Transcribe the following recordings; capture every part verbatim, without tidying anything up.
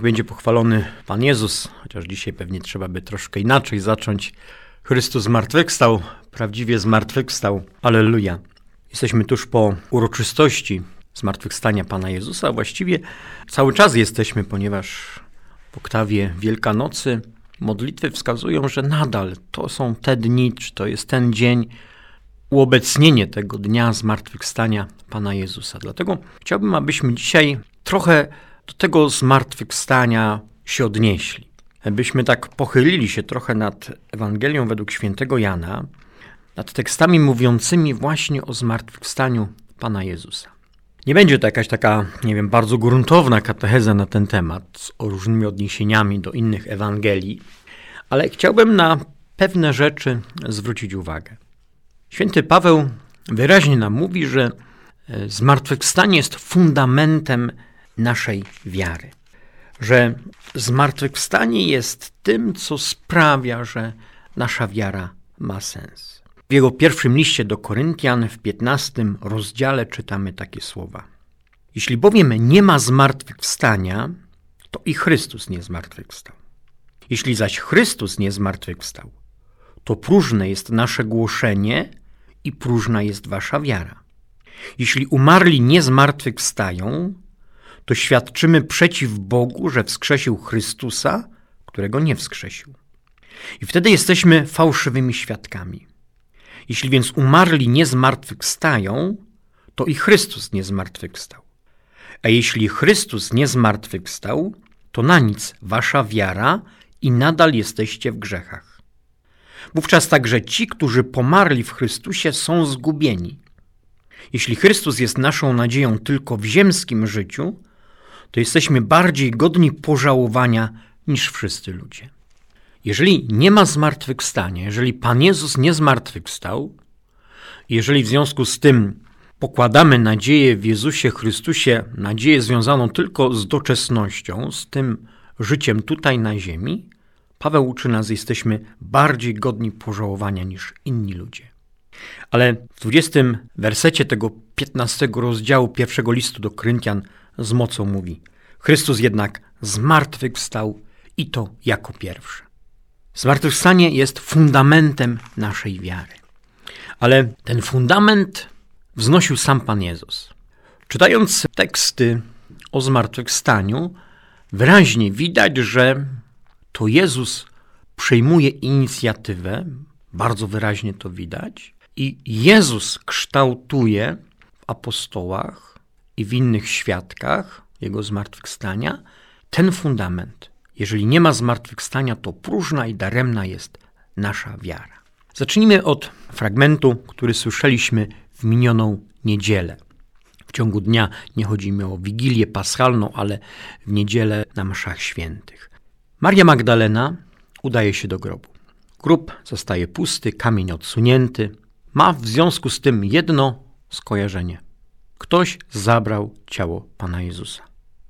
będzie pochwalony Pan Jezus, chociaż dzisiaj pewnie trzeba by troszkę inaczej zacząć. Chrystus zmartwychwstał, prawdziwie zmartwychwstał. Alleluja. Jesteśmy tuż po uroczystości zmartwychwstania Pana Jezusa. Właściwie cały czas jesteśmy, ponieważ w oktawie Wielkanocy modlitwy wskazują, że nadal to są te dni, czy to jest ten dzień, uobecnienie tego dnia zmartwychwstania Pana Jezusa. Dlatego chciałbym, abyśmy dzisiaj trochę do tego zmartwychwstania się odnieśli. Byśmy tak pochylili się trochę nad Ewangelią według świętego Jana, nad tekstami mówiącymi właśnie o zmartwychwstaniu Pana Jezusa. Nie będzie to jakaś taka, nie wiem, bardzo gruntowna katecheza na ten temat, z różnymi odniesieniami do innych Ewangelii, ale chciałbym na pewne rzeczy zwrócić uwagę. Święty Paweł wyraźnie nam mówi, że zmartwychwstanie jest fundamentem naszej wiary. Że zmartwychwstanie jest tym, co sprawia, że nasza wiara ma sens. W jego pierwszym liście do Koryntian w piętnastym rozdziale czytamy takie słowa. Jeśli bowiem nie ma zmartwychwstania, to i Chrystus nie zmartwychwstał. Jeśli zaś Chrystus nie zmartwychwstał, to próżne jest nasze głoszenie i próżna jest wasza wiara. Jeśli umarli nie zmartwychwstają, to świadczymy przeciw Bogu, że wskrzesił Chrystusa, którego nie wskrzesił. I wtedy jesteśmy fałszywymi świadkami. Jeśli więc umarli nie zmartwychwstają, to i Chrystus nie zmartwychwstał. A jeśli Chrystus nie zmartwychwstał, to na nic wasza wiara i nadal jesteście w grzechach. Wówczas także ci, którzy pomarli w Chrystusie, są zgubieni. Jeśli Chrystus jest naszą nadzieją tylko w ziemskim życiu, to jesteśmy bardziej godni pożałowania niż wszyscy ludzie. Jeżeli nie ma zmartwychwstania, jeżeli Pan Jezus nie zmartwychwstał, jeżeli w związku z tym pokładamy nadzieję w Jezusie Chrystusie, nadzieję związaną tylko z doczesnością, z tym życiem tutaj na ziemi, Paweł uczy nas, że jesteśmy bardziej godni pożałowania niż inni ludzie. Ale w dwudziestym wersecie tego piętnastego rozdziału pierwszego listu do Koryntian z mocą mówi: Chrystus jednak zmartwychwstał i to jako pierwszy. Zmartwychwstanie jest fundamentem naszej wiary. Ale ten fundament wznosił sam Pan Jezus. Czytając teksty o zmartwychwstaniu, wyraźnie widać, że to Jezus przejmuje inicjatywę, bardzo wyraźnie to widać, i Jezus kształtuje w apostołach i w innych świadkach Jego zmartwychwstania ten fundament. Jeżeli nie ma zmartwychwstania, to próżna i daremna jest nasza wiara. Zacznijmy od fragmentu, który słyszeliśmy w minioną niedzielę. W ciągu dnia nie chodzi mi o Wigilię Paschalną, ale w niedzielę na mszach świętych. Maria Magdalena udaje się do grobu. Grób zostaje pusty, kamień odsunięty. Ma w związku z tym jedno skojarzenie. Ktoś zabrał ciało Pana Jezusa.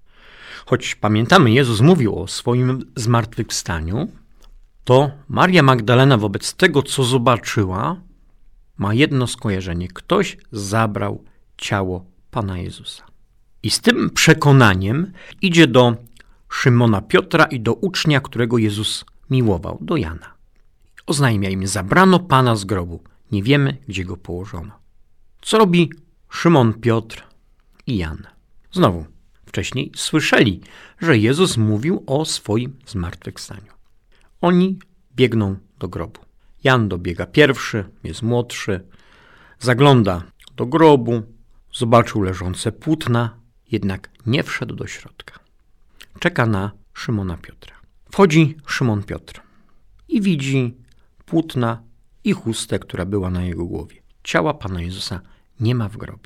Choć pamiętamy, Jezus mówił o swoim zmartwychwstaniu, to Maria Magdalena wobec tego, co zobaczyła, ma jedno skojarzenie. Ktoś zabrał ciało Pana Jezusa. I z tym przekonaniem idzie do Szymona Piotra i do ucznia, którego Jezus miłował, do Jana. Oznajmia im: zabrano Pana z grobu. Nie wiemy, gdzie go położono. Co robi Szymon Piotr i Jan? Znowu, wcześniej słyszeli, że Jezus mówił o swoim zmartwychwstaniu. Oni biegną do grobu. Jan dobiega pierwszy, jest młodszy, zagląda do grobu, zobaczył leżące płótna, jednak nie wszedł do środka. Czeka na Szymona Piotra. Wchodzi Szymon Piotr i widzi płótna i chustę, która była na jego głowie. Ciała Pana Jezusa nie ma w grobie.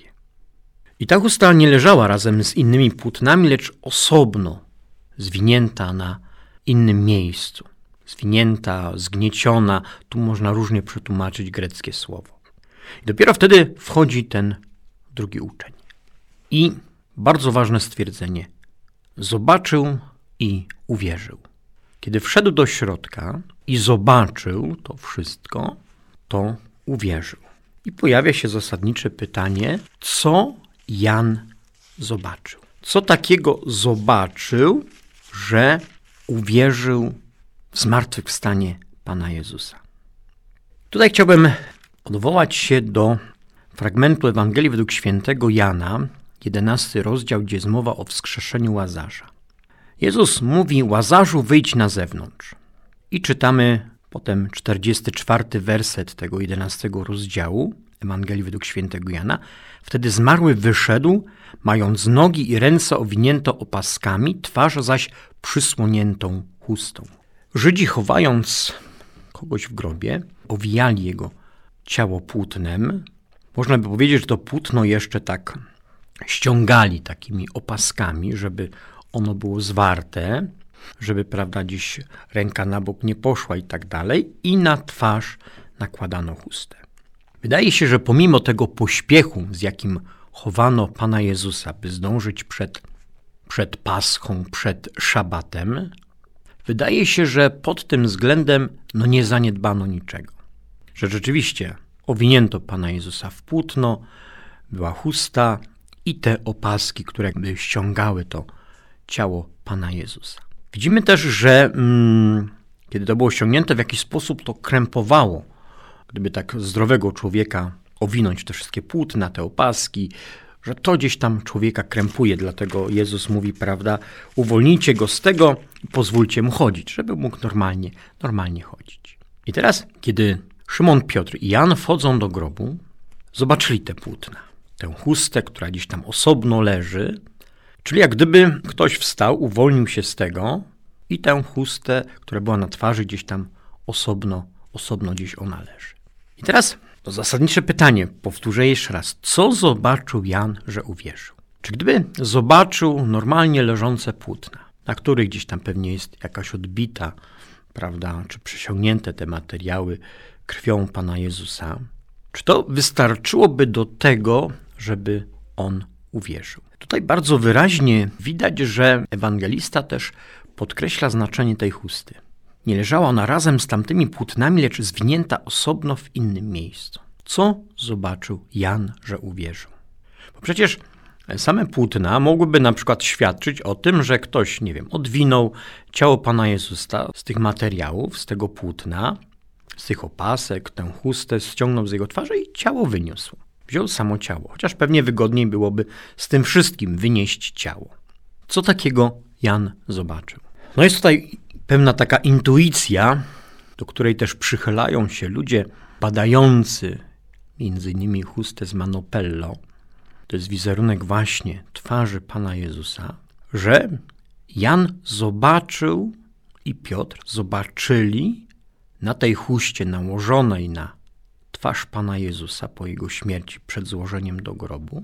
I ta chusta nie leżała razem z innymi płótnami, lecz osobno, zwinięta na innym miejscu. Zwinięta, zgnieciona, tu można różnie przetłumaczyć greckie słowo. I dopiero wtedy wchodzi ten drugi uczeń. I bardzo ważne stwierdzenie. Zobaczył i uwierzył. Kiedy wszedł do środka i zobaczył to wszystko, to uwierzył. I pojawia się zasadnicze pytanie, co Jan zobaczył? Co takiego zobaczył, że uwierzył w zmartwychwstanie Pana Jezusa. Tutaj chciałbym odwołać się do fragmentu Ewangelii według świętego Jana, jedenasty rozdział, gdzie jest mowa o wskrzeszeniu Łazarza. Jezus mówi: Łazarzu, wyjdź na zewnątrz. I czytamy potem czterdziesty czwarty werset tego jedenastego rozdziału Ewangelii według świętego Jana. Wtedy zmarły wyszedł, mając nogi i ręce owinięte opaskami, twarz zaś przysłoniętą chustą. Żydzi, chowając kogoś w grobie, owijali jego ciało płótnem. Można by powiedzieć, że to płótno jeszcze tak ściągali takimi opaskami, żeby ono było zwarte, żeby, prawda, gdzieś ręka na bok nie poszła i tak dalej, i na twarz nakładano chustę. Wydaje się, że pomimo tego pośpiechu, z jakim chowano Pana Jezusa, by zdążyć przed, przed Paschą, przed szabatem, wydaje się, że pod tym względem no nie zaniedbano niczego. Że rzeczywiście owinięto Pana Jezusa w płótno, była chusta i te opaski, które by ściągały to ciało Pana Jezusa. Widzimy też, że mm, kiedy to było ściągnięte, w jakiś sposób to krępowało. Gdyby tak zdrowego człowieka owinąć te wszystkie płótna, te opaski, że to gdzieś tam człowieka krępuje. Dlatego Jezus mówi, prawda, uwolnijcie go z tego i pozwólcie mu chodzić, żeby mógł normalnie, normalnie chodzić. I teraz, kiedy Szymon, Piotr i Jan wchodzą do grobu, zobaczyli te płótna, tę chustę, która gdzieś tam osobno leży, czyli jak gdyby ktoś wstał, uwolnił się z tego i tę chustę, która była na twarzy, gdzieś tam osobno, osobno gdzieś ona leży. I teraz to zasadnicze pytanie, powtórzę jeszcze raz. Co zobaczył Jan, że uwierzył? Czy gdyby zobaczył normalnie leżące płótna, na których gdzieś tam pewnie jest jakaś odbita, prawda, czy przesiągnięte te materiały krwią Pana Jezusa, czy to wystarczyłoby do tego, żeby on uwierzył? Tutaj bardzo wyraźnie widać, że ewangelista też podkreśla znaczenie tej chusty. Nie leżała ona razem z tamtymi płótnami, lecz zwinięta osobno w innym miejscu. Co zobaczył Jan, że uwierzył? Bo przecież same płótna mogłyby na przykład świadczyć o tym, że ktoś, nie wiem, odwinął ciało Pana Jezusa z tych materiałów, z tego płótna, z tych opasek, tę chustę ściągnął z jego twarzy i ciało wyniósł. Wziął samo ciało, chociaż pewnie wygodniej byłoby z tym wszystkim wynieść ciało. Co takiego Jan zobaczył? No jest tutaj pewna taka intuicja, do której też przychylają się ludzie badający między innymi chustę z Manopello. To jest wizerunek właśnie twarzy Pana Jezusa, że Jan zobaczył i Piotr zobaczyli na tej chuście nałożonej na twarz Pana Jezusa po Jego śmierci przed złożeniem do grobu,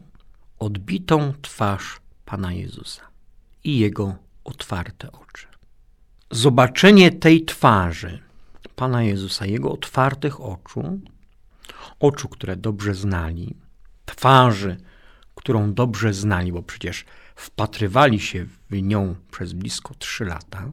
odbitą twarz Pana Jezusa i Jego otwarte oczy. Zobaczenie tej twarzy Pana Jezusa, Jego otwartych oczu, oczu, które dobrze znali, twarzy, którą dobrze znali, bo przecież wpatrywali się w nią przez blisko trzy lata,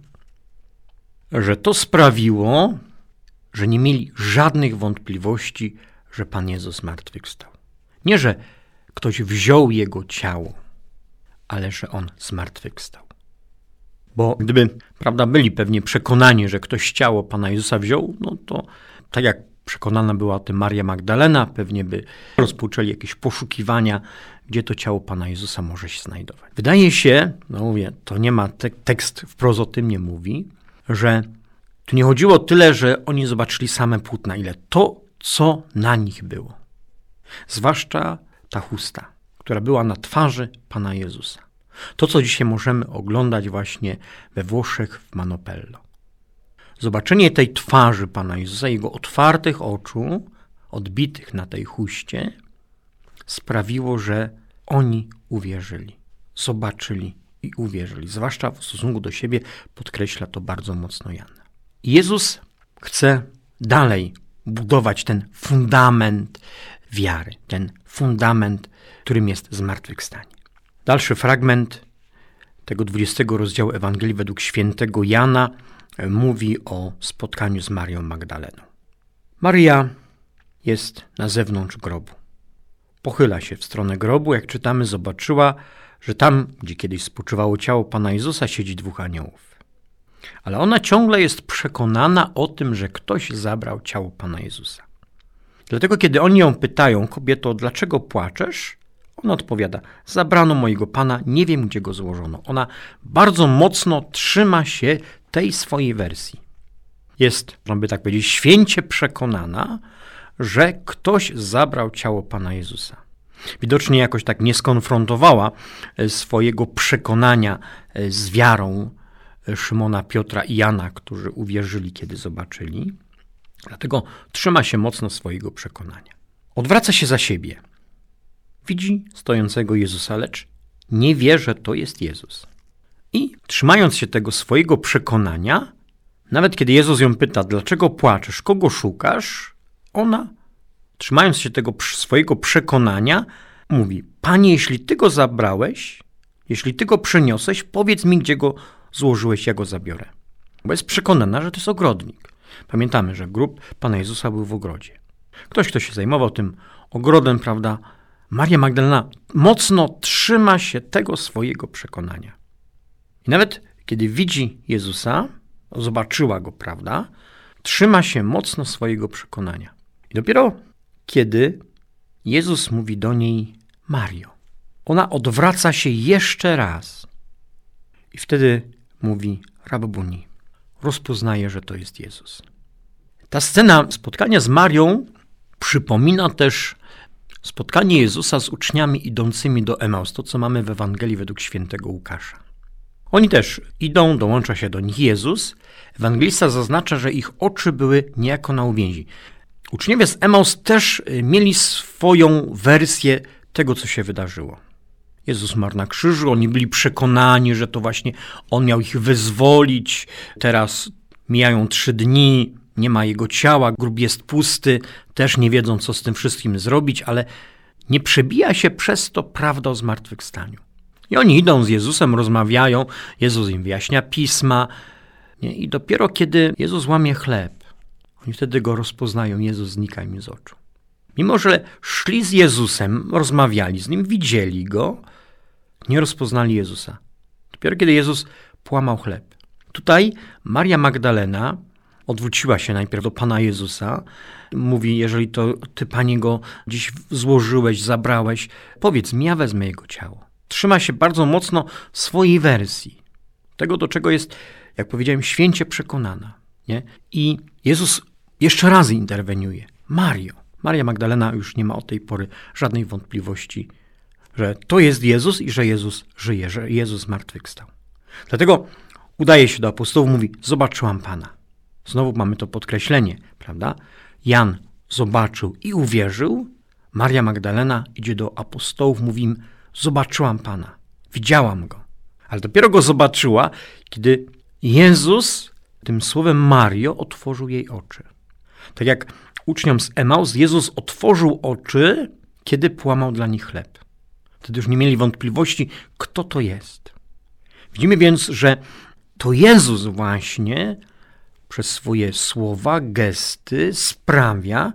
że to sprawiło, że nie mieli żadnych wątpliwości, że Pan Jezus zmartwychwstał. Nie, że ktoś wziął Jego ciało, ale że On zmartwychwstał. Bo gdyby, prawda, byli pewnie przekonani, że ktoś ciało Pana Jezusa wziął, no to tak jak przekonana była o tym Maria Magdalena, pewnie by rozpoczęli jakieś poszukiwania, gdzie to ciało Pana Jezusa może się znajdować. Wydaje się, no mówię, to nie ma, te, tekst wprost o tym nie mówi, że tu nie chodziło tyle, że oni zobaczyli same płótna, ile to, co na nich było. Zwłaszcza ta chusta, która była na twarzy Pana Jezusa. To, co dzisiaj możemy oglądać właśnie we Włoszech w Manopello. Zobaczenie tej twarzy Pana Jezusa, Jego otwartych oczu, odbitych na tej chuście, sprawiło, że oni uwierzyli, zobaczyli i uwierzyli. Zwłaszcza w stosunku do siebie podkreśla to bardzo mocno Jan. Jezus chce dalej budować ten fundament wiary, ten fundament, którym jest zmartwychwstanie. Dalszy fragment tego dwudziestego rozdziału Ewangelii według świętego Jana mówi o spotkaniu z Marią Magdaleną. Maria jest na zewnątrz grobu. Pochyla się w stronę grobu, jak czytamy, zobaczyła, że tam, gdzie kiedyś spoczywało ciało Pana Jezusa, siedzi dwóch aniołów. Ale ona ciągle jest przekonana o tym, że ktoś zabrał ciało Pana Jezusa. Dlatego kiedy oni ją pytają, kobieto, dlaczego płaczesz? Ona odpowiada, zabrano mojego Pana, nie wiem, gdzie go złożono. Ona bardzo mocno trzyma się tej swojej wersji. Jest, można by tak powiedzieć, święcie przekonana, że ktoś zabrał ciało Pana Jezusa. Widocznie jakoś tak nie skonfrontowała swojego przekonania z wiarą Szymona, Piotra i Jana, którzy uwierzyli, kiedy zobaczyli. Dlatego trzyma się mocno swojego przekonania. Odwraca się za siebie. Widzi stojącego Jezusa, lecz nie wie, że to jest Jezus. I trzymając się tego swojego przekonania, nawet kiedy Jezus ją pyta, dlaczego płaczesz, kogo szukasz, ona, trzymając się tego swojego przekonania, mówi, Panie, jeśli Ty go zabrałeś, jeśli Ty go przeniosłeś, powiedz mi, gdzie go złożyłeś, ja go zabiorę. Bo jest przekonana, że to jest ogrodnik. Pamiętamy, że grób Pana Jezusa był w ogrodzie. Ktoś, kto się zajmował tym ogrodem, prawda, Maria Magdalena mocno trzyma się tego swojego przekonania. I nawet kiedy widzi Jezusa, zobaczyła go, prawda, trzyma się mocno swojego przekonania. I dopiero kiedy Jezus mówi do niej Mario, ona odwraca się jeszcze raz i wtedy mówi Rabbuni, rozpoznaje, że to jest Jezus. Ta scena spotkania z Marią przypomina też spotkanie Jezusa z uczniami idącymi do Emaus, to co mamy w Ewangelii według świętego Łukasza. Oni też idą, dołącza się do nich Jezus. Ewangelista zaznacza, że ich oczy były niejako na uwięzi. Uczniowie z Emaus też mieli swoją wersję tego, co się wydarzyło. Jezus marł na krzyżu, oni byli przekonani, że to właśnie On miał ich wyzwolić. Teraz mijają trzy dni, nie ma Jego ciała, grób jest pusty, też nie wiedzą, co z tym wszystkim zrobić, ale nie przebija się przez to prawda o zmartwychwstaniu. I oni idą z Jezusem, rozmawiają, Jezus im wyjaśnia pisma. Nie? I dopiero kiedy Jezus łamie chleb, oni wtedy go rozpoznają, Jezus znika im z oczu. Mimo że szli z Jezusem, rozmawiali z Nim, widzieli Go, nie rozpoznali Jezusa. Dopiero kiedy Jezus połamał chleb. Tutaj Maria Magdalena odwróciła się najpierw do Pana Jezusa. Mówi, jeżeli to Ty, Panie, go dziś złożyłeś, zabrałeś, powiedz mi, ja wezmę Jego ciało. Trzyma się bardzo mocno swojej wersji. Tego, do czego jest, jak powiedziałem, święcie przekonana. Nie? I Jezus jeszcze raz interweniuje. Mario. Maria Magdalena już nie ma od tej pory żadnej wątpliwości, że to jest Jezus i że Jezus żyje, że Jezus zmartwychwstał. Dlatego udaje się do apostołów, mówi, zobaczyłam Pana. Znowu mamy to podkreślenie, prawda? Jan zobaczył i uwierzył. Maria Magdalena idzie do apostołów, mówi im, zobaczyłam Pana, widziałam Go. Ale dopiero Go zobaczyła, kiedy Jezus tym słowem Mario otworzył jej oczy. Tak jak uczniom z Emaus, Jezus otworzył oczy, kiedy połamał dla nich chleb. Wtedy już nie mieli wątpliwości, kto to jest. Widzimy więc, że to Jezus właśnie przez swoje słowa, gesty sprawia,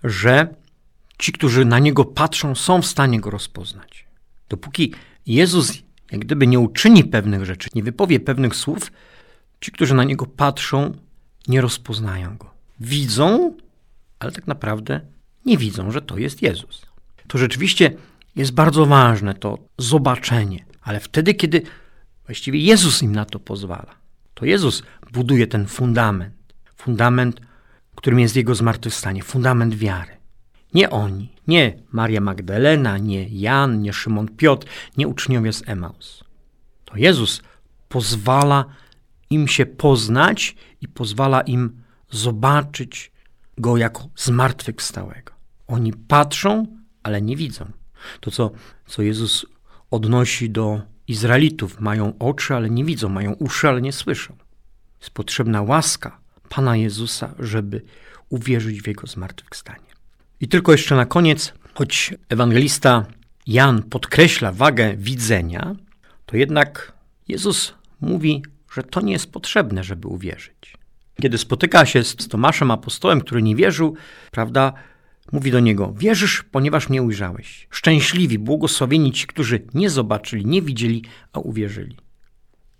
że ci, którzy na Niego patrzą, są w stanie Go rozpoznać. Dopóki Jezus jak gdyby nie uczyni pewnych rzeczy, nie wypowie pewnych słów, ci, którzy na Niego patrzą, nie rozpoznają Go. Widzą, ale tak naprawdę nie widzą, że to jest Jezus. To rzeczywiście jest bardzo ważne, to zobaczenie, ale wtedy, kiedy właściwie Jezus im na to pozwala. To Jezus buduje ten fundament. Fundament, którym jest Jego zmartwychwstanie. Fundament wiary. Nie oni, nie Maria Magdalena, nie Jan, nie Szymon Piotr, nie uczniowie z Emaus. To Jezus pozwala im się poznać i pozwala im zobaczyć Go jako zmartwychwstałego. Oni patrzą, ale nie widzą. To, co, co Jezus odnosi do Izraelitów. Mają oczy, ale nie widzą. Mają uszy, ale nie słyszą. Jest potrzebna łaska Pana Jezusa, żeby uwierzyć w Jego zmartwychwstanie. I tylko jeszcze na koniec, choć ewangelista Jan podkreśla wagę widzenia, to jednak Jezus mówi, że to nie jest potrzebne, żeby uwierzyć. Kiedy spotyka się z Tomaszem apostołem, który nie wierzył, prawda, mówi do niego, wierzysz, ponieważ mnie ujrzałeś. Szczęśliwi, błogosławieni ci, którzy nie zobaczyli, nie widzieli, a uwierzyli.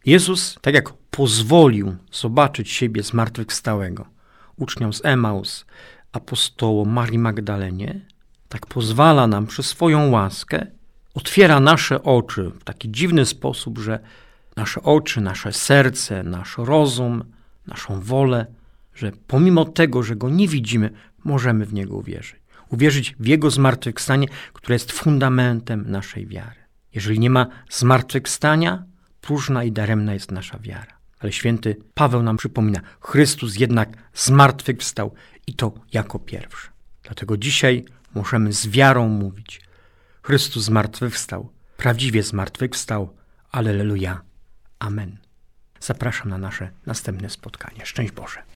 Jezus, tak jak pozwolił zobaczyć siebie zmartwychwstałego uczniom z Emaus, apostołom Marii Magdalenie, tak pozwala nam przez swoją łaskę, otwiera nasze oczy w taki dziwny sposób, że nasze oczy, nasze serce, nasz rozum, naszą wolę, że pomimo tego, że Go nie widzimy, możemy w Niego uwierzyć. Uwierzyć w Jego zmartwychwstanie, które jest fundamentem naszej wiary. Jeżeli nie ma zmartwychwstania, próżna i daremna jest nasza wiara. Ale święty Paweł nam przypomina, Chrystus jednak zmartwychwstał i to jako pierwszy. Dlatego dzisiaj możemy z wiarą mówić, Chrystus zmartwychwstał, prawdziwie zmartwychwstał, alleluja, amen. Zapraszam na nasze następne spotkanie. Szczęść Boże.